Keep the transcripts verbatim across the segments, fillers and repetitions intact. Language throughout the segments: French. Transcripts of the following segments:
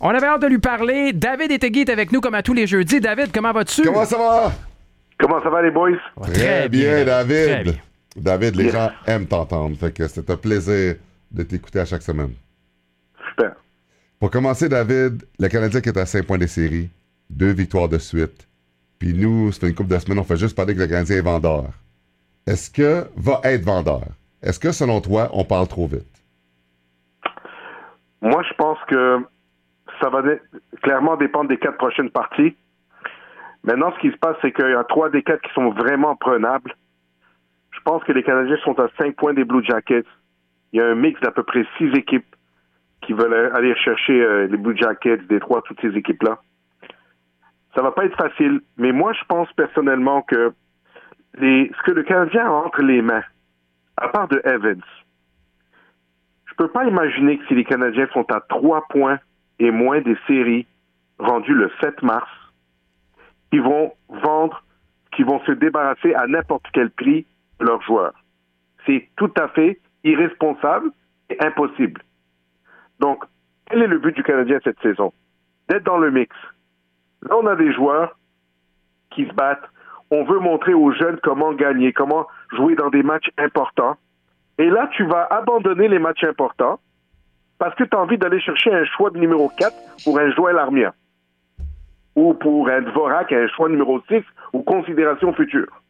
On avait hâte de lui parler. David Ettedgui est avec nous comme à tous les jeudis. David, comment vas-tu? Comment ça va? Comment ça va, les boys? Très, Très bien, bien, David. Très bien. David, les yes. gens aiment t'entendre. Fait que c'est un plaisir de t'écouter à chaque semaine. Super. Pour commencer, David, le Canadien qui est à cinq points des séries, deux victoires de suite. Puis nous, ça fait une couple de semaines, on fait juste parler que le Canadien est vendeur. Est-ce que va être vendeur? Est-ce que, selon toi, on parle trop vite? Moi, je pense que ça va dé- clairement dépendre des quatre prochaines parties. Maintenant, ce qui se passe, c'est qu'il y a trois des quatre qui sont vraiment prenables. Je pense que les Canadiens sont à cinq points des Blue Jackets. Il y a un mix d'à peu près six équipes qui veulent aller chercher euh, les Blue Jackets, Détroit, toutes ces équipes-là. Ça va pas être facile, mais moi, je pense personnellement que les, ce que le Canadien a entre les mains, à part de Evans, je peux pas imaginer que si les Canadiens sont à trois points et moins des séries rendues le sept mars, ils vont vendre, qu'ils vont se débarrasser à n'importe quel prix de leurs joueurs. C'est tout à fait irresponsable et impossible. Donc, quel est le but du Canadien cette saison? D'être dans le mix. Là, on a des joueurs qui se battent. On veut montrer aux jeunes comment gagner, comment jouer dans des matchs importants. Et là, tu vas abandonner les matchs importants parce que tu as envie d'aller chercher un choix de numéro quatre pour un Joël Armia. Ou pour un Dvorak, un choix numéro six ou considération future.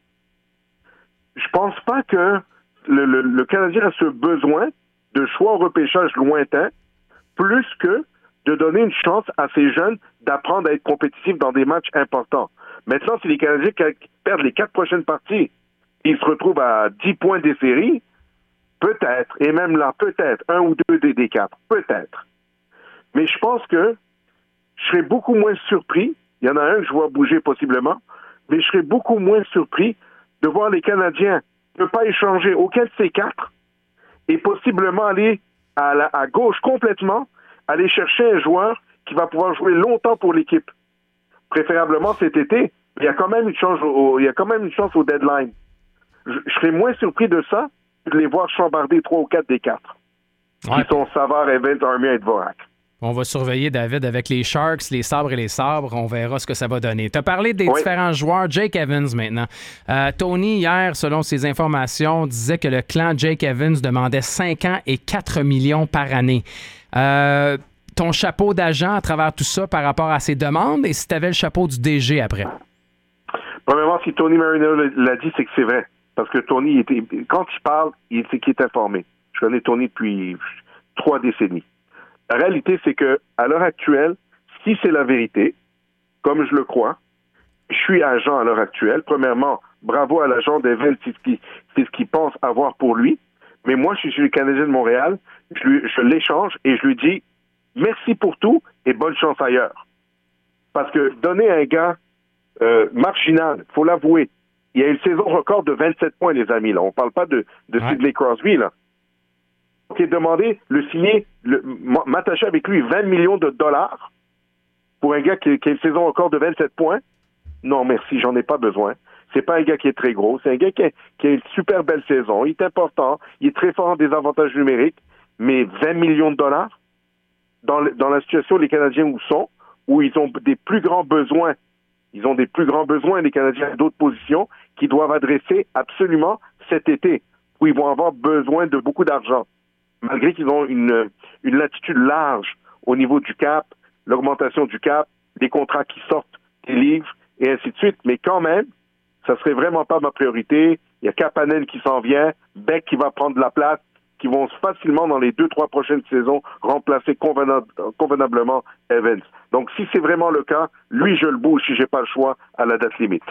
Je pense pas que le, le, le Canadien a ce besoin de choix au repêchage lointain plus que de donner une chance à ces jeunes d'apprendre à être compétitifs dans des matchs importants. Maintenant, si les Canadiens perdent les quatre prochaines parties et ils se retrouvent à dix points des séries, peut-être, et même là, peut-être, un ou deux des, des quatre, peut-être. Mais je pense que je serais beaucoup moins surpris, il y en a un que je vois bouger possiblement, mais je serais beaucoup moins surpris de voir les Canadiens ne pas échanger aucun de ces quatre et possiblement aller à, la, à gauche complètement, aller chercher un joueur qui va pouvoir jouer longtemps pour l'équipe. Préférablement cet été, il y a quand même une chance au, il y a quand même une chance au deadline. Je, je serais moins surpris de ça que de les voir chambarder trois ou quatre des quatre. Ouais. Qui sont Savard, Evans, Armia et Dvorak. On va surveiller, David, avec les Sharks, les sabres et les sabres. On verra ce que ça va donner. Tu as parlé des oui. différents joueurs. Jake Evans, maintenant. Euh, Tony, hier, selon ses informations, disait que le clan Jake Evans demandait cinq ans et quatre millions par année. Euh, ton chapeau d'agent à travers tout ça par rapport à ses demandes et si tu avais le chapeau du D G après? Premièrement, si Tony Marino l'a dit, c'est que c'est vrai. Parce que Tony, était, quand il parle, il sait qu'il est informé. Je connais Tony depuis trois décennies. La réalité, c'est que à l'heure actuelle, si c'est la vérité, comme je le crois, je suis agent à l'heure actuelle. Premièrement, bravo à l'agent d'Evans, c'est ce qu'il c'est ce qu'il pense avoir pour lui. Mais moi, je suis le Canadien de Montréal, je, lui, je l'échange et je lui dis merci pour tout et bonne chance ailleurs. Parce que donner à un gars euh, marginal, faut l'avouer, il y a une saison record de vingt-sept points, les amis. Là, on parle pas de, de ouais. Sidney Crosby, là. Qui est demandé le signer, le, m'attacher avec lui vingt millions de dollars pour un gars qui, qui a une saison record de vingt-sept points. Non, merci, j'en ai pas besoin. C'est pas un gars qui est très gros, c'est un gars qui a, qui a une super belle saison. Il est important, il est très fort en désavantages numériques, mais vingt millions de dollars dans, le, dans la situation les Canadiens où sont, où ils ont des plus grands besoins. Ils ont des plus grands besoins, les Canadiens, à d'autres positions, qui doivent adresser absolument cet été, où ils vont avoir besoin de beaucoup d'argent. Malgré qu'ils ont une, une latitude large au niveau du cap, l'augmentation du cap, les contrats qui sortent des livres, et ainsi de suite. Mais quand même, ça serait vraiment pas ma priorité. Il y a Kapanen qui s'en vient, Beck qui va prendre la place, qui vont facilement, dans les deux, trois prochaines saisons, remplacer convenab- convenablement Evans. Donc, si c'est vraiment le cas, lui, je le bouge si j'ai pas le choix à la date limite.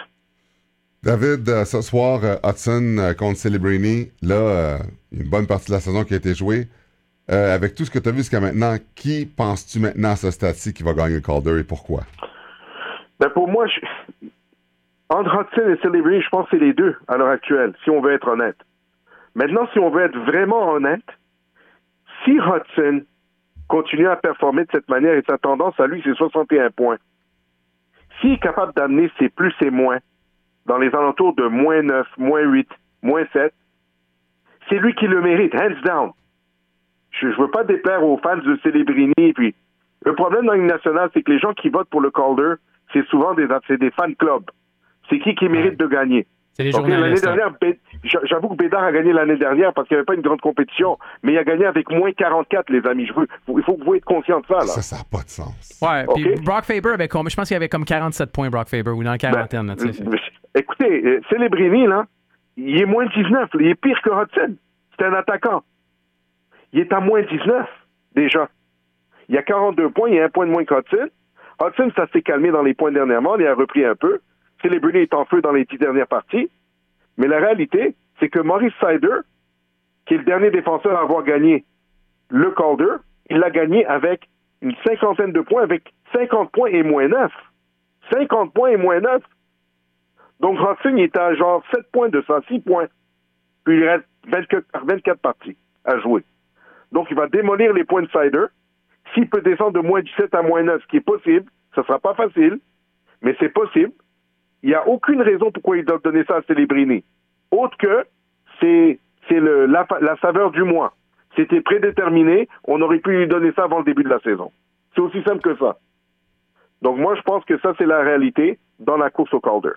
David, euh, ce soir, euh, Hudson euh, contre Celebrini, là, euh, une bonne partie de la saison qui a été jouée. Euh, avec tout ce que tu as vu jusqu'à maintenant, qui penses-tu maintenant à ce stade-ci qui va gagner le Calder et pourquoi? Ben pour moi, je... entre Hudson et Celebrini, je pense que c'est les deux à l'heure actuelle, si on veut être honnête. Maintenant, si on veut être vraiment honnête, si Hudson continue à performer de cette manière et sa tendance à lui, c'est soixante et un points. S'il est capable d'amener ses plus et moins dans les alentours de moins neuf, moins huit, moins sept, c'est lui qui le mérite, hands down. Je ne veux pas déplaire aux fans de Celebrini, puis Le problème dans la Ligue nationale, c'est que les gens qui votent pour le Calder, c'est souvent des, c'est des fan clubs. C'est qui qui mérite ouais. de gagner. C'est les Donc, journalistes. L'année dernière, j'avoue que Bédard a gagné l'année dernière parce qu'il n'y avait pas une grande compétition, mais il a gagné avec moins quarante-quatre, les amis. Je veux, il faut que vous êtes conscients de ça. Là. Ça, ça n'a pas de sens. Ouais, okay? Puis Brock Faber avait comme, je pense qu'il avait comme quarante-sept points, Brock Faber, ou dans la quarantaine. Ben, là, ben, écoutez, Celebrini, là, il est moins dix-neuf. Là, il est pire que Hudson. C'est un attaquant. Il est à moins dix-neuf, déjà. Il y a quarante-deux points, il y a un point de moins qu'Hudson. Hudson, ça s'est calmé dans les points dernièrement, il a repris un peu. Celebrini est en feu dans les dix dernières parties. Mais la réalité, c'est que Maurice Sider, qui est le dernier défenseur à avoir gagné le Calder, il l'a gagné avec une cinquantaine de points, avec cinquante points et moins neuf. cinquante points et moins neuf. Donc Hudson, il est à genre sept points de ça, six points. Puis il reste vingt-quatre, vingt-quatre parties à jouer. Donc il va démolir les points de Sider. S'il peut descendre de moins dix-sept à moins neuf, ce qui est possible, ce ne sera pas facile, mais c'est possible. Il n'y a aucune raison pourquoi ils doivent donner ça à Celebrini. Autre que c'est, c'est le, la, la saveur du mois. C'était prédéterminé, on aurait pu lui donner ça avant le début de la saison. C'est aussi simple que ça. Donc moi, je pense que ça, c'est la réalité dans la course au Calder.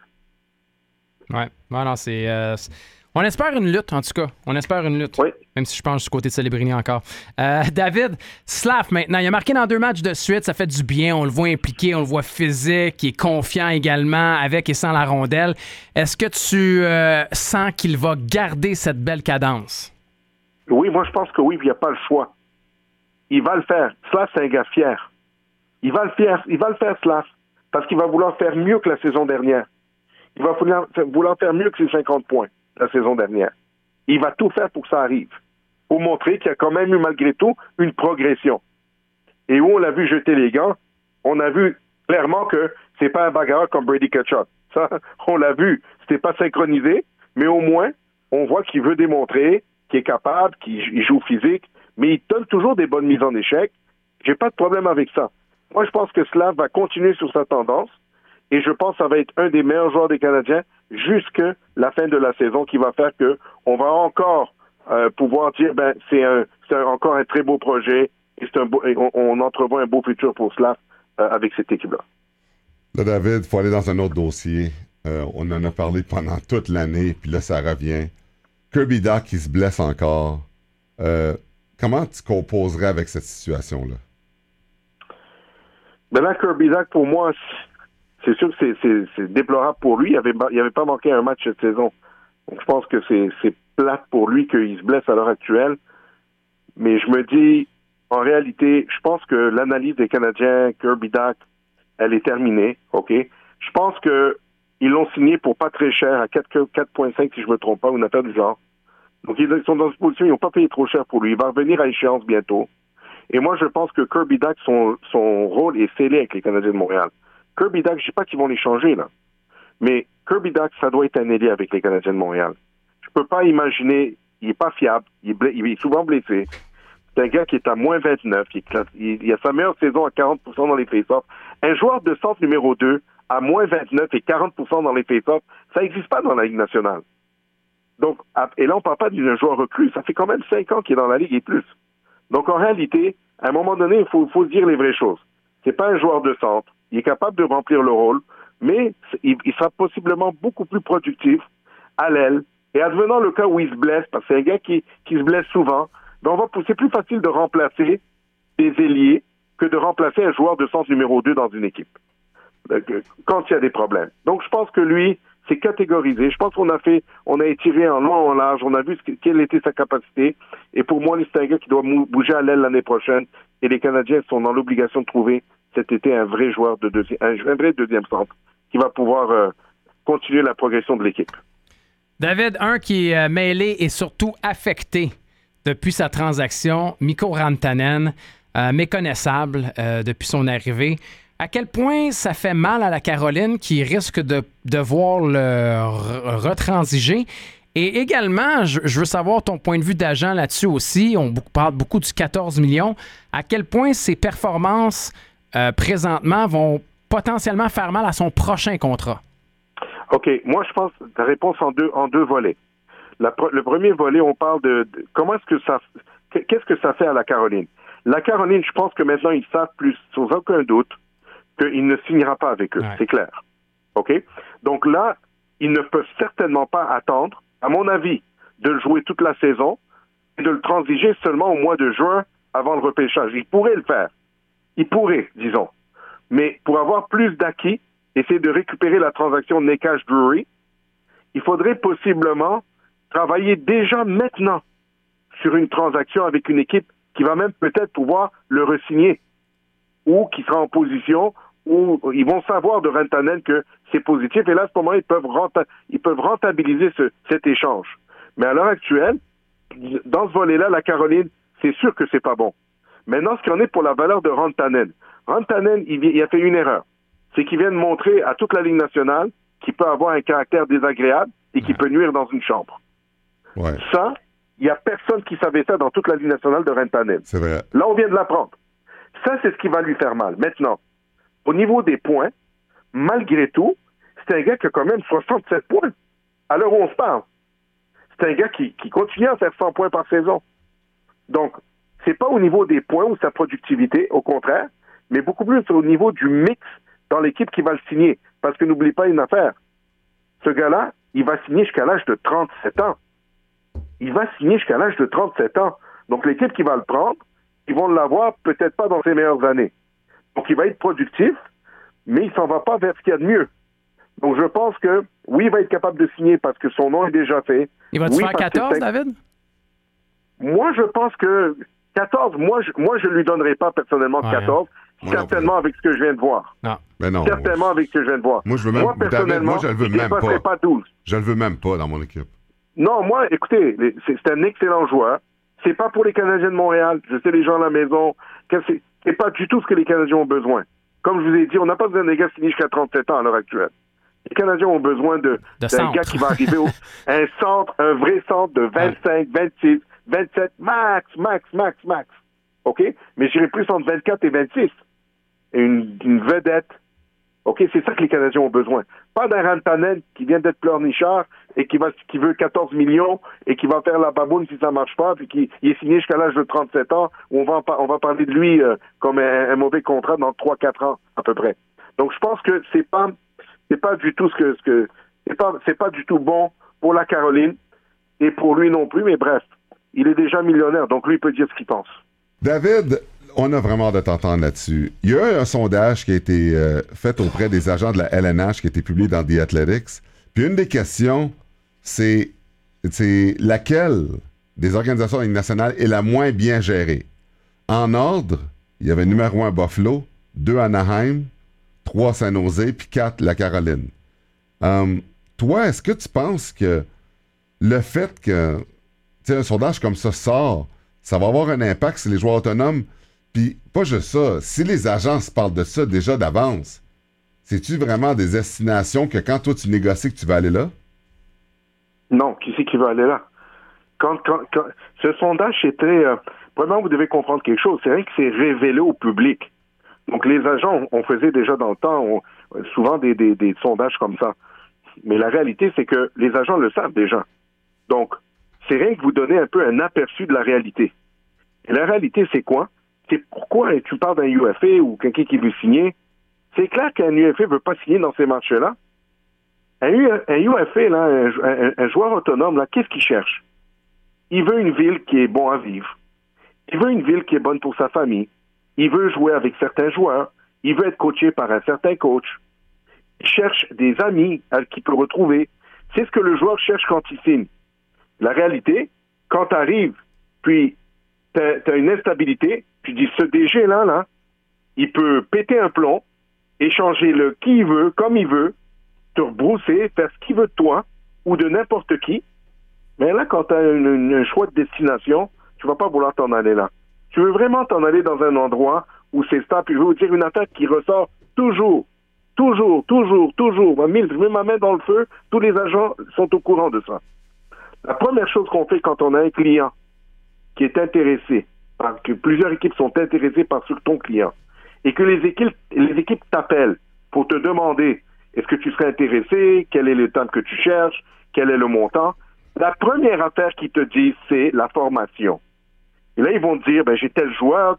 Ouais, voilà, c'est... Euh, c'est... On espère une lutte, en tout cas. On espère une lutte. Oui. Même si je pense du côté de Celebrini encore. Euh, David, Slav maintenant, il a marqué dans deux matchs de suite. Ça fait du bien. On le voit impliqué, on le voit physique. Il est confiant également avec et sans la rondelle. Est-ce que tu euh, sens qu'il va garder cette belle cadence? Oui, moi je pense que oui, il n'y a pas le choix. Il va le faire. Slav, c'est un gars fier. Il va le faire, il va le faire, Slav, parce qu'il va vouloir faire mieux que la saison dernière. Il va vouloir, vouloir faire mieux que ses cinquante points la saison dernière. Il va tout faire pour que ça arrive. Pour montrer qu'il y a quand même eu, malgré tout, une progression. Et où on l'a vu jeter les gants, on a vu clairement que c'est pas un bagarreur comme Brady Tkachuk. Ça, on l'a vu. C'était pas synchronisé, mais au moins, on voit qu'il veut démontrer qu'il est capable, qu'il joue physique, mais il donne toujours des bonnes mises en échec. J'ai pas de problème avec ça. Moi, je pense que Slav va continuer sur sa tendance, et je pense que ça va être un des meilleurs joueurs des Canadiens jusqu'à la fin de la saison, qui va faire que on va encore euh, pouvoir dire ben c'est un c'est un, encore un très beau projet et c'est un beau, et on, on entrevoit un beau futur pour Slav euh, avec cette équipe-là. Là, David, il faut aller dans un autre dossier. Euh, on en a parlé pendant toute l'année, puis là, ça revient. Kirby Dach qui se blesse encore. Euh, comment tu composerais avec cette situation-là? Ben là, Kirby Dach, pour moi, c'est sûr que c'est, c'est, c'est déplorable pour lui. Il n'avait il avait pas manqué un match cette saison. Donc, je pense que c'est, c'est plate pour lui qu'il se blesse à l'heure actuelle. Mais je me dis, en réalité, je pense que l'analyse des Canadiens, Kirby Dach, elle est terminée, OK? Je pense que ils l'ont signé pour pas très cher, à quatre virgule cinq si je me trompe pas, ou une affaire du genre. Donc, ils sont dans une position, ils n'ont pas payé trop cher pour lui. Il va revenir à échéance bientôt. Et moi, je pense que Kirby Dach, son, son rôle est scellé avec les Canadiens de Montréal. Kirby Dach, je ne sais pas qu'ils vont les changer, là. Mais Kirby Dach, ça doit être un ailier avec les Canadiens de Montréal. Je peux pas imaginer, il est pas fiable, il est, bla- il est souvent blessé. C'est un gars qui est à moins vingt-neuf, il, est, il, il a sa meilleure saison à quarante pour cent dans les face-offs. Un joueur de centre numéro deux à moins vingt-neuf et quarante pour cent dans les face-offs, ça n'existe pas dans la Ligue nationale. Donc, et là, on ne parle pas d'un joueur recru, ça fait quand même cinq ans qu'il est dans la Ligue et plus. Donc, en réalité, à un moment donné, il faut, faut dire les vraies choses. C'est pas un joueur de centre, il est capable de remplir le rôle, mais il, il sera possiblement beaucoup plus productif à l'aile. Et advenant le cas où il se blesse, parce que c'est un gars qui, qui se blesse souvent, ben on va, c'est plus facile de remplacer des ailiers que de remplacer un joueur de centre numéro deux dans une équipe, quand il y a des problèmes. Donc, je pense que lui, c'est catégorisé. Je pense qu'on a fait, on a étiré en long, en large, on a vu ce que, quelle était sa capacité. Et pour moi, c'est un gars qui doit mou- bouger à l'aile l'année prochaine. Et les Canadiens sont dans l'obligation de trouver cet été un vrai joueur de deuxième, un, un vrai deuxième centre qui va pouvoir euh, continuer la progression de l'équipe. David, un qui est mêlé et surtout affecté depuis sa transaction, Mikko Rantanen, euh, méconnaissable euh, depuis son arrivée. À quel point ça fait mal à la Caroline qui risque de devoir le re- retransiger? Et également, je, je veux savoir ton point de vue d'agent là-dessus aussi. On parle beaucoup du quatorze millions. À quel point ces performances euh, présentement vont potentiellement faire mal à son prochain contrat? OK. Moi, je pense ta réponse en deux, en deux volets. La, le premier volet, on parle de, de comment est-ce que ça, qu'est-ce que ça fait à la Caroline? La Caroline, je pense que maintenant, ils savent plus, sans aucun doute, qu'il ne signera pas avec eux. Ouais. C'est clair. OK? Donc là, ils ne peuvent certainement pas attendre, à mon avis, de le jouer toute la saison et de le transiger seulement au mois de juin avant le repêchage. Ils pourraient le faire. Ils pourraient, disons. Mais pour avoir plus d'acquis, essayer de récupérer la transaction Necas-Drury, il faudrait possiblement travailler déjà maintenant sur une transaction avec une équipe qui va même peut-être pouvoir le re-signer ou qui sera en position où ils vont savoir de Rantanen que c'est positif et là, à ce moment, ils peuvent, renta- ils peuvent rentabiliser ce, cet échange. Mais à l'heure actuelle, dans ce volet-là, la Caroline, c'est sûr que c'est pas bon. Maintenant, ce qu'il en est pour la valeur de Rantanen. Rantanen, il, il a fait une erreur. C'est qu'il vient de montrer à toute la Ligue nationale qu'il peut avoir un caractère désagréable et qu'il peut nuire dans une chambre. Ouais. Ça, il n'y a personne qui savait ça dans toute la Ligue nationale de Rantanen. C'est vrai. Là, on vient de l'apprendre. Ça, c'est ce qui va lui faire mal. Maintenant, au niveau des points, malgré tout, c'est un gars qui a quand même soixante-sept points. À l'heure où on se parle. C'est un gars qui, qui continue à faire cent points par saison. Donc, c'est pas au niveau des points ou sa productivité, au contraire, mais beaucoup plus au niveau du mix dans l'équipe qui va le signer. Parce que n'oublie pas une affaire. Ce gars-là, il va signer jusqu'à l'âge de trente-sept ans. Il va signer jusqu'à l'âge de trente-sept ans. Donc, l'équipe qui va le prendre, ils vont l'avoir peut-être pas dans ses meilleures années. Donc, il va être productif, mais il s'en va pas vers ce qu'il y a de mieux. Donc, je pense que, oui, il va être capable de signer parce que son nom est déjà fait. Il va-tu oui, faire quatorze, David? Moi, je pense que quatorze, moi, je, moi, je lui donnerai pas personnellement ouais, quatorze, hein. certainement avec ce que je viens de voir. Non. Mais non. Certainement avec ce que je viens de voir. Moi, je veux même, moi personnellement, David, moi, je le veux même pas. pas douze. Je le veux même pas dans mon équipe. Non, moi, écoutez, c'est, c'est un excellent joueur. C'est pas pour les Canadiens de Montréal. Je sais, les gens à la maison, que c'est, c'est pas du tout ce que les Canadiens ont besoin. Comme je vous ai dit, on n'a pas besoin des gars signés jusqu'à trente-sept ans à l'heure actuelle. Les Canadiens ont besoin de, de d'un centre. gars qui va arriver au un centre, un vrai centre de vingt-cinq, vingt-six, vingt-sept, max, max, max, max. OK? Mais j'irai plus entre vingt-quatre et vingt-six. Et une, une vedette. OK? C'est ça que les Canadiens ont besoin. Pas d'un Rantanen qui vient d'être pleurnichard et qui va, qui veut quatorze millions et qui va faire la baboune si ça marche pas puis qui il est signé jusqu'à l'âge de trente-sept ans où on va, en, on va parler de lui euh, comme un, un mauvais contrat dans trois quatre ans à peu près. Donc je pense que c'est pas c'est pas du tout ce que ce que c'est pas c'est pas du tout bon pour la Caroline et pour lui non plus, mais bref, il est déjà millionnaire, donc lui il peut dire ce qu'il pense. David, on a vraiment hâte de t'entendre là-dessus. Il y a eu un sondage qui a été euh, fait auprès des agents de la L N H qui a été publié dans The Athletics. Puis une des questions, c'est, c'est laquelle des organisations nationales est la moins bien gérée. En ordre, il y avait numéro un Buffalo, deux Anaheim, trois San Jose, puis quatre la Caroline. Um, toi, est-ce que tu penses que le fait que un sondage comme ça sort, ça va avoir un impact sur les joueurs autonomes? Puis pas juste ça, si les agences parlent de ça déjà d'avance, c'est-tu vraiment des destinations que quand toi tu négocies que tu vas aller là? Non, qui c'est qui va aller là? Quand, quand, quand, ce sondage, c'est très... Euh, vraiment, vous devez comprendre quelque chose. C'est rien que c'est révélé au public. Donc, les agents, on faisait déjà dans le temps on, souvent des, des, des sondages comme ça. Mais la réalité, c'est que les agents le savent déjà. Donc, c'est rien que vous donner un peu un aperçu de la réalité. Et la réalité, c'est quoi? C'est pourquoi tu parles d'un U F A ou quelqu'un qui veut signer. C'est clair qu'un U F A ne veut pas signer dans ces matchs-là. Un, U, un U F A, là, un, un, un joueur autonome, là, qu'est-ce qu'il cherche? Il veut une ville qui est bon à vivre. Il veut une ville qui est bonne pour sa famille. Il veut jouer avec certains joueurs. Il veut être coaché par un certain coach. Il cherche des amis qu'il peut retrouver. C'est ce que le joueur cherche quand il signe. La réalité, quand tu arrives, puis tu as une instabilité, tu dis, ce D G-là, là, il peut péter un plomb, échanger le qui il veut, comme il veut, te rebrousser, faire ce qu'il veut de toi, ou de n'importe qui. Mais là, quand tu as un choix de destination, tu vas pas vouloir t'en aller là. Tu veux vraiment t'en aller dans un endroit où c'est stable. Puis je vais vous dire une attaque qui ressort toujours, toujours, toujours, toujours. Je mets ma main dans le feu, tous les agents sont au courant de ça. La première chose qu'on fait quand on a un client qui est intéressé, parce que plusieurs équipes sont intéressées par ton client, et que les équipes, les équipes t'appellent pour te demander est-ce que tu serais intéressé, quel est le temps que tu cherches, quel est le montant, la première affaire qu'ils te disent, c'est la formation. Et là, ils vont te dire, ben, j'ai tel joueur,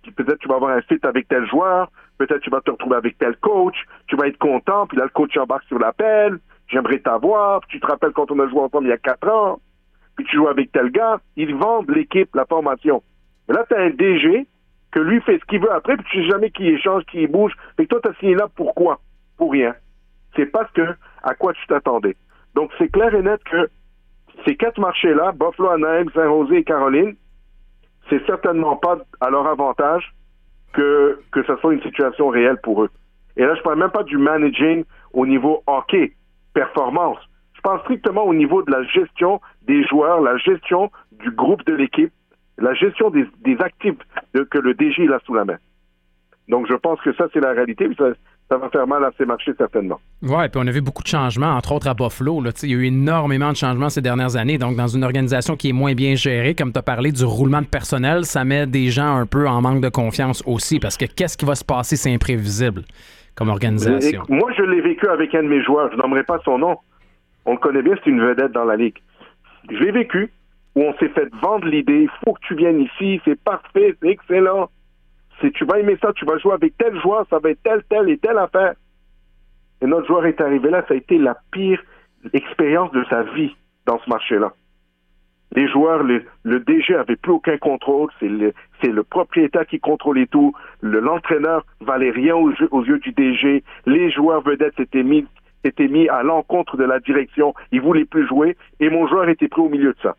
peut-être tu vas avoir un fit avec tel joueur, peut-être tu vas te retrouver avec tel coach, tu vas être content, puis là, le coach embarque sur l'appel, j'aimerais t'avoir, puis tu te rappelles quand on a joué ensemble il y a quatre ans, puis tu joues avec tel gars, ils vendent l'équipe, la formation. Mais là, tu as un D G que lui fait ce qu'il veut après, puis tu sais jamais qui échange, qui bouge, et toi, tu as signé là pourquoi? Pour rien. C'est parce que à quoi tu t'attendais. Donc, c'est clair et net que ces quatre marchés-là, Buffalo, Anaheim, Saint-José et Caroline, c'est certainement pas à leur avantage que, que ce soit une situation réelle pour eux. Et là, je parle même pas du managing au niveau hockey, performance. Je parle strictement au niveau de la gestion des joueurs, la gestion du groupe de l'équipe, la gestion des, des actifs de, que le D G il a sous la main. Donc, je pense que ça, c'est la réalité. Ça, ça va faire mal à ces marchés, certainement. Oui, puis on a vu beaucoup de changements, entre autres à Buffalo. Là, il y a eu énormément de changements ces dernières années. Donc, dans une organisation qui est moins bien gérée, comme tu as parlé du roulement de personnel, ça met des gens un peu en manque de confiance aussi. Parce que qu'est-ce qui va se passer, c'est imprévisible comme organisation. Et moi, je l'ai vécu avec un de mes joueurs. Je nommerai pas son nom. On le connaît bien, c'est une vedette dans la ligue. Je l'ai vécu, où on s'est fait vendre l'idée, il faut que tu viennes ici, c'est parfait, c'est excellent. Si tu vas aimer ça, tu vas jouer avec tel joueur, ça va être telle, telle et telle affaire. Et notre joueur est arrivé là, ça a été la pire expérience de sa vie dans ce marché-là. Les joueurs, le, le D G avait plus aucun contrôle, c'est le, c'est le propriétaire qui contrôlait tout, le, l'entraîneur valait rien aux, aux yeux du D G, les joueurs vedettes s'étaient mis, s'étaient mis à l'encontre de la direction, ils voulaient plus jouer, et mon joueur était pris au milieu de ça.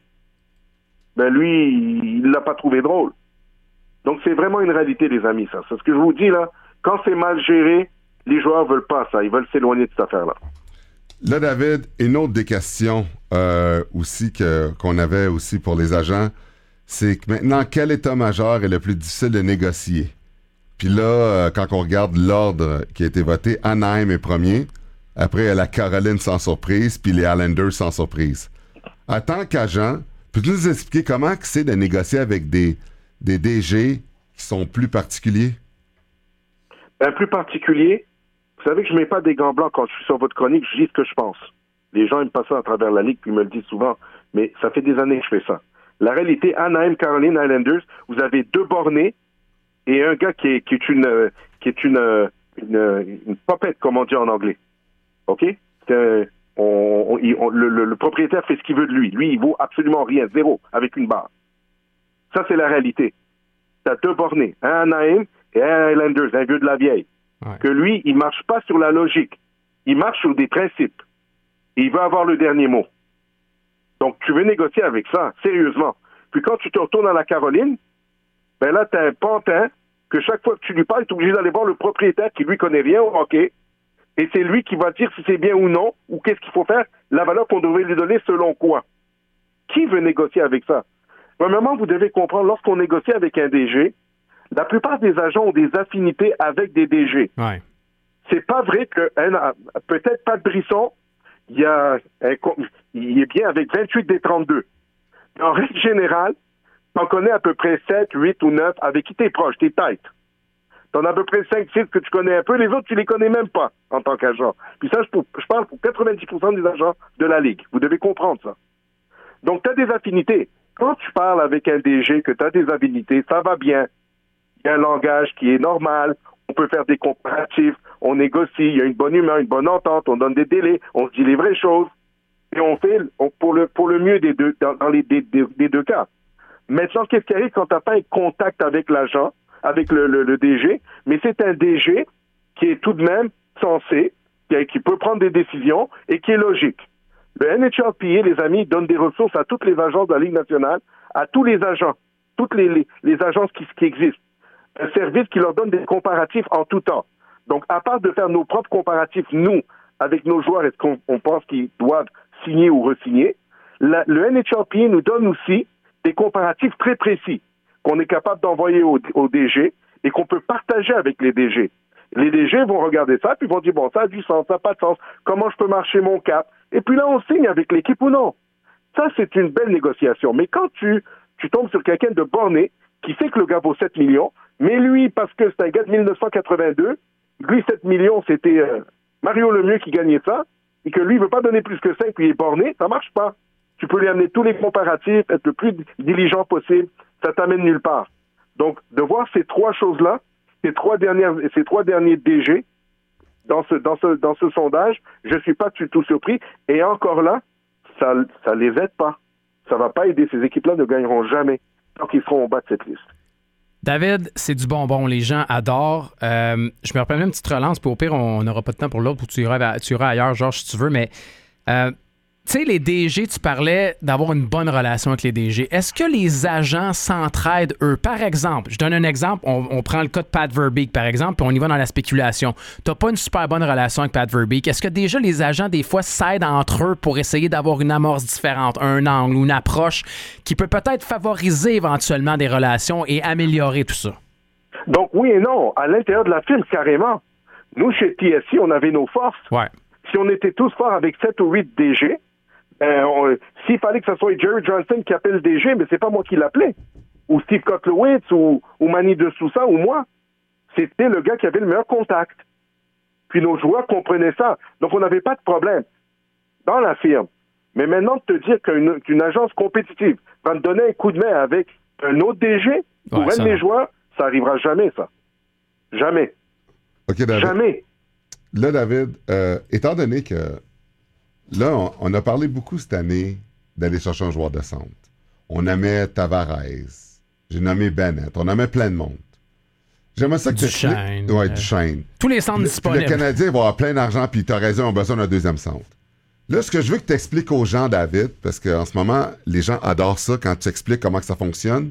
Ben lui, il l'a pas trouvé drôle. Donc, c'est vraiment une réalité, les amis, ça. C'est ce que je vous dis, là. Quand c'est mal géré, les joueurs veulent pas ça. Ils veulent s'éloigner de cette affaire-là. Là, David, une autre des questions euh, aussi que, qu'on avait aussi pour les agents, c'est que maintenant, quel état-major est le plus difficile de négocier? Puis là, euh, quand on regarde l'ordre qui a été voté, Anaheim est premier. Après, il y a la Caroline sans surprise, puis les Islanders sans surprise. En tant qu'agent, peux-tu nous expliquer comment c'est de négocier avec des... des D G qui sont plus particuliers? Un plus particulier, vous savez que je ne mets pas des gants blancs quand je suis sur votre chronique, je dis ce que je pense. Les gens aiment pas ça à travers la ligue, puis ils me le disent souvent, mais ça fait des années que je fais ça. La réalité, Anaheim, Caroline, Islanders, vous avez deux bornés et un gars qui est, qui est une qui est une, une, une popette, comme on dit en anglais. OK? C'est un, on, on, on, le, le, le propriétaire fait ce qu'il veut de lui. Lui, il vaut absolument rien, zéro, avec une barre. Ça, c'est la réalité. T'as deux bornés, un Anaheim et un Islanders, un vieux de la vieille. Ouais. Que lui, il marche pas sur la logique. Il marche sur des principes. Et il veut avoir le dernier mot. Donc, tu veux négocier avec ça, sérieusement. Puis quand tu te retournes à la Caroline, ben là, t'as un pantin que chaque fois que tu lui parles, tu es obligé d'aller voir le propriétaire qui lui connaît rien au hockey. Et c'est lui qui va dire si c'est bien ou non, ou qu'est-ce qu'il faut faire, la valeur qu'on devrait lui donner selon quoi. Qui veut négocier avec ça? Premièrement, vous devez comprendre, lorsqu'on négocie avec un D G, la plupart des agents ont des affinités avec des D G. Ouais. C'est pas vrai que, hein, peut-être Pat Brisson, il, y a un, il est bien avec vingt-huit des trente-deux. Mais en règle générale, t'en connais à peu près sept, huit ou neuf avec qui t'es proche, t'es tight. T'en as à peu près cinq, six que tu connais un peu, les autres, tu les connais même pas en tant qu'agent. Puis ça, je, je parle pour quatre-vingt-dix pour cent des agents de la Ligue. Vous devez comprendre ça. Donc, t'as des affinités. Quand tu parles avec un D G, que tu as des habilités, ça va bien. Il y a un langage qui est normal. On peut faire des comparatifs. On négocie. Il y a une bonne humeur, une bonne entente. On donne des délais. On se dit les vraies choses. Et on fait on, pour, le, pour le mieux des deux, dans, dans les des, des, des deux cas. Maintenant, qu'est-ce qui arrive quand tu n'as pas un contact avec l'agent, avec le, le, le D G? Mais c'est un D G qui est tout de même censé, qui, qui peut prendre des décisions et qui est logique. Le N H L P A, les amis, donne des ressources à toutes les agences de la Ligue nationale, à tous les agents, toutes les, les, les agences qui, qui existent. Un service qui leur donne des comparatifs en tout temps. Donc, à part de faire nos propres comparatifs, nous, avec nos joueurs, est-ce qu'on on pense qu'ils doivent signer ou re-signer, la, le N H L P A nous donne aussi des comparatifs très précis qu'on est capable d'envoyer au, au D G et qu'on peut partager avec les D G. Les D G vont regarder ça, puis vont dire, bon, ça a du sens, ça n'a pas de sens, comment je peux marcher mon cap? Et puis là, on signe avec l'équipe ou non. Ça, c'est une belle négociation. Mais quand tu, tu tombes sur quelqu'un de borné, qui sait que le gars vaut sept millions, mais lui, parce que c'est un gars de dix-neuf cent quatre-vingt-deux, lui, sept millions, c'était euh, Mario Lemieux qui gagnait ça, et que lui, il veut pas donner plus que cinq, puis il est borné, ça marche pas. Tu peux lui amener tous les comparatifs, être le plus diligent possible, ça t'amène nulle part. Donc, de voir ces trois choses-là, ces trois dernières, ces trois derniers D G dans ce, dans ce, dans ce sondage, je suis pas du tout surpris. Et encore là, ça, ça les aide pas. Ça va pas aider. Ces équipes-là ne gagneront jamais tant qu'ils seront au bas de cette liste. David, c'est du bonbon. Les gens adorent. Euh, je me rappelle une petite relance, puis au pire, on n'aura pas de temps pour l'autre, ou tu iras, tu iras ailleurs, Georges, si tu veux, mais euh, tu sais, les D G, tu parlais d'avoir une bonne relation avec les D G. Est-ce que les agents s'entraident, eux? Par exemple, je donne un exemple, on, on prend le cas de Pat Verbeek, par exemple, puis on y va dans la spéculation. Tu n'as pas une super bonne relation avec Pat Verbeek. Est-ce que déjà les agents, des fois, s'aident entre eux pour essayer d'avoir une amorce différente, un angle ou une approche qui peut peut-être favoriser éventuellement des relations et améliorer tout ça? Donc, oui et non. À l'intérieur de la firme, carrément. Nous, chez T S C, on avait nos forces. Ouais. Si on était tous forts avec sept ou huit D G, Euh, on, s'il fallait que ce soit Jerry Johnson qui appelle le D G, mais c'est pas moi qui l'appelais. Ou Steve Kotlowitz, ou, ou Manny de Sousa, ou moi. C'était le gars qui avait le meilleur contact. Puis nos joueurs comprenaient ça. Donc on n'avait pas de problème dans la firme. Mais maintenant, de te dire qu'une, qu'une agence compétitive va me donner un coup de main avec un autre D G pour ouais, un de mes joueurs, ça arrivera jamais, ça. Jamais. OK, David. Jamais. Là, David, euh, étant donné que là, on, on a parlé beaucoup cette année d'aller chercher un joueur de centre. On nommait Tavares. J'ai nommé Bennett. On nommait plein de monde. J'aimerais ça que tu expliques. Duchesne. Ouais, Euh, Duchesne. Tous les centres Le, disponibles. le Canadien va avoir plein d'argent, puis t'as raison, on a besoin d'un deuxième centre. Là, ce que je veux que tu expliques aux gens, David, parce qu'en ce moment, les gens adorent ça quand tu expliques comment que ça fonctionne.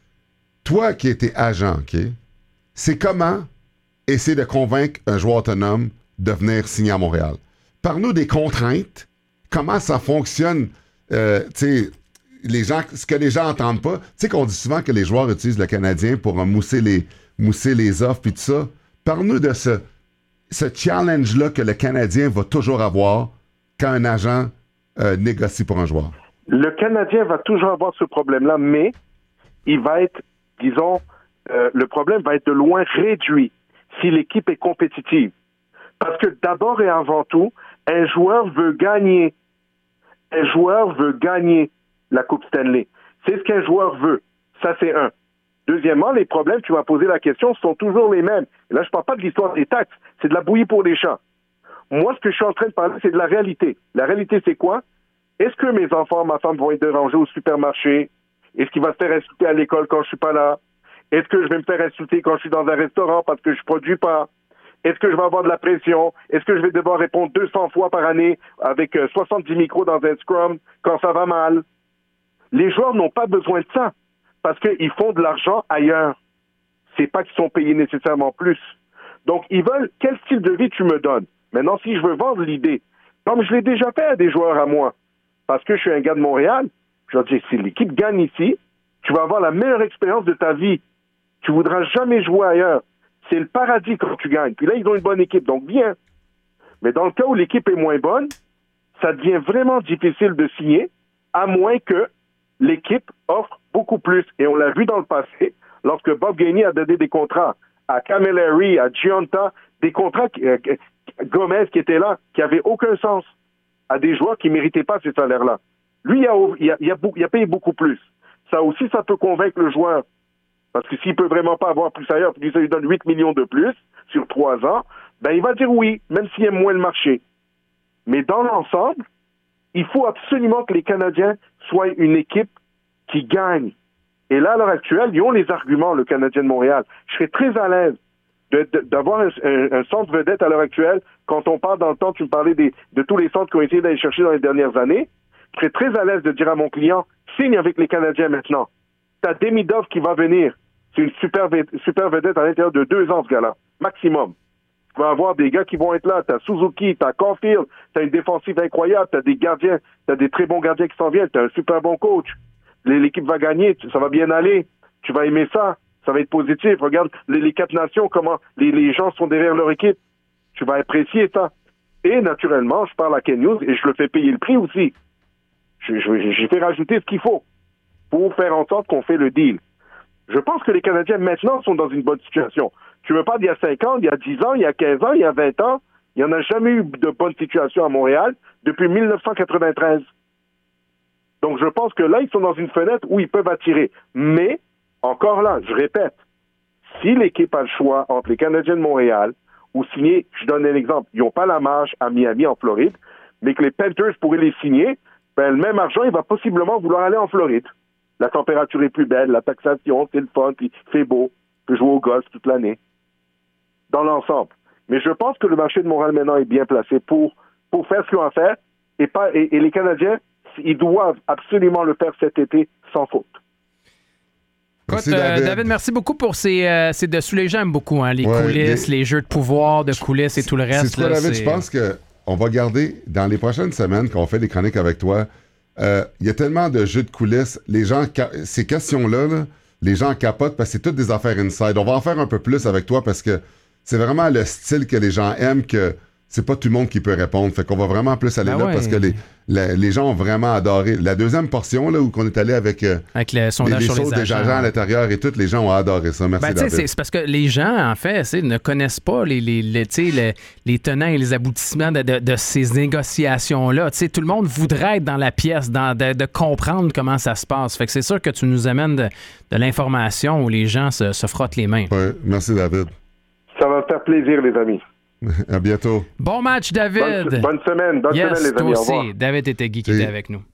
Toi qui étais agent, OK, c'est comment essayer de convaincre un joueur autonome de venir signer à Montréal. Parle-nous des contraintes, comment ça fonctionne, euh, tu sais, les gens, ce que les gens n'entendent pas. Tu sais qu'on dit souvent que les joueurs utilisent le Canadien pour euh, mousser les, mousser les offres et tout ça. Parle-nous de ce, ce challenge-là que le Canadien va toujours avoir quand un agent euh, négocie pour un joueur. Le Canadien va toujours avoir ce problème-là, mais il va être, disons, euh, le problème va être de loin réduit si l'équipe est compétitive. Parce que d'abord et avant tout, un joueur veut gagner. Un joueur veut gagner la Coupe Stanley. C'est ce qu'un joueur veut. Ça, c'est un. Deuxièmement, les problèmes, tu m'as posé la question, sont toujours les mêmes. Et là, je ne parle pas de l'histoire des taxes, c'est de la bouillie pour les champs. Moi, ce que je suis en train de parler, c'est de la réalité. La réalité, c'est quoi? Est-ce que mes enfants, ma femme vont être dérangés au supermarché? Est-ce qu'il va se faire insulter à l'école quand je suis pas là? Est-ce que je vais me faire insulter quand je suis dans un restaurant parce que je produis pas? Est-ce que je vais avoir de la pression? Est-ce que je vais devoir répondre deux cents fois par année avec euh, soixante-dix micros dans un scrum quand ça va mal? Les joueurs n'ont pas besoin de ça parce qu'ils font de l'argent ailleurs. C'est pas qu'ils sont payés nécessairement plus. Donc, ils veulent quel style de vie tu me donnes. Maintenant, si je veux vendre l'idée, comme je l'ai déjà fait à des joueurs à moi, parce que je suis un gars de Montréal, je leur dis, si l'équipe gagne ici, tu vas avoir la meilleure expérience de ta vie. Tu voudras jamais jouer ailleurs. C'est le paradis quand tu gagnes. Puis là, ils ont une bonne équipe, donc viens. Mais dans le cas où l'équipe est moins bonne, ça devient vraiment difficile de signer, à moins que l'équipe offre beaucoup plus. Et on l'a vu dans le passé, lorsque Bob Gainey a donné des contrats à Camilleri, à Gionta, des contrats, euh, Gomez qui était là, qui n'avaient aucun sens, à des joueurs qui ne méritaient pas ces salaires-là. Lui, il a, il, a, il, a, il a payé beaucoup plus. Ça aussi, ça peut convaincre le joueur. Parce que s'il peut vraiment pas avoir plus ailleurs, puis ça lui donne huit millions de plus sur trois ans, ben il va dire oui, même s'il aime moins le marché. Mais dans l'ensemble, il faut absolument que les Canadiens soient une équipe qui gagne. Et là, à l'heure actuelle, ils ont les arguments, le Canadien de Montréal. Je serais très à l'aise de, de, d'avoir un, un, un centre vedette à l'heure actuelle. Quand on parle dans le temps, tu me parlais des, de tous les centres qui ont essayé d'aller chercher dans les dernières années. Je serais très à l'aise de dire à mon client, signe avec les Canadiens maintenant. T'as Demidov qui va venir. C'est une super, super vedette à l'intérieur de deux ans, ce gars-là. Maximum. Tu vas avoir des gars qui vont être là. T'as Suzuki, t'as Caulfield, t'as une défensive incroyable, t'as des gardiens, t'as des très bons gardiens qui s'en viennent, t'as un super bon coach. L'équipe va gagner, ça va bien aller. Tu vas aimer ça. Ça va être positif. Regarde les, les quatre nations, comment les, les gens sont derrière leur équipe. Tu vas apprécier ça. Et naturellement, je parle à Ken Hughes et je le fais payer le prix aussi. Je, je, j'ai fait rajouter ce qu'il faut pour faire en sorte qu'on fait le deal. Je pense que les Canadiens, maintenant, sont dans une bonne situation. Tu me parles d'il y a cinq ans, il y a dix ans, il y a quinze ans, il y a vingt ans, il n'y en a jamais eu de bonne situation à Montréal depuis dix-neuf cent quatre-vingt-treize. Donc, je pense que là, ils sont dans une fenêtre où ils peuvent attirer. Mais encore là, je répète, si l'équipe a le choix entre les Canadiens de Montréal ou signer, je donne un exemple, ils n'ont pas la marge à Miami, en Floride, mais que les Panthers pourraient les signer, ben, le même argent, il va possiblement vouloir aller en Floride. La température est plus belle, la taxation, c'est le fun, puis il fait beau, il peut jouer au golf toute l'année. Dans l'ensemble. Mais je pense que le marché de Montréal maintenant est bien placé pour, pour faire ce qu'ils ont à faire. Et, pas, et, et les Canadiens, ils doivent absolument le faire cet été sans faute. Écoute, David. Euh, David, merci beaucoup pour ces... Euh, c'est de sous les gens, beaucoup, hein, les ouais, coulisses, les... les jeux de pouvoir, de coulisses et tout le reste. C'est quoi, David? Je pense qu'on va garder, dans les prochaines semaines, quand on fait des chroniques avec toi, il euh, y a tellement de jeux de coulisses. Les gens, ces questions-là, là, les gens capotent parce que c'est toutes des affaires inside. On va en faire un peu plus avec toi parce que c'est vraiment le style que les gens aiment que c'est pas tout le monde qui peut répondre. Fait qu'on va vraiment plus aller ben là ouais. parce que les, les, les gens ont vraiment adoré. La deuxième portion, là, où on est allé avec, euh, avec le sondage les, les sur les des agents à l'intérieur et tout, les gens ont adoré ça. Merci, ben, David. C'est, c'est parce que les gens, en fait, ne connaissent pas les, les, les, les, les tenants et les aboutissements de, de, de ces négociations-là. T'sais, tout le monde voudrait être dans la pièce, dans, de, de comprendre comment ça se passe. Fait que c'est sûr que tu nous amènes de, de l'information où les gens se, se frottent les mains. Ouais, merci, David. Ça va me faire plaisir, les amis. À bientôt. Bon match, David. Bonne, bonne semaine. Bonne yes, semaine, les amis. Toi Au revoir. aussi. David Etegui qui était avec nous.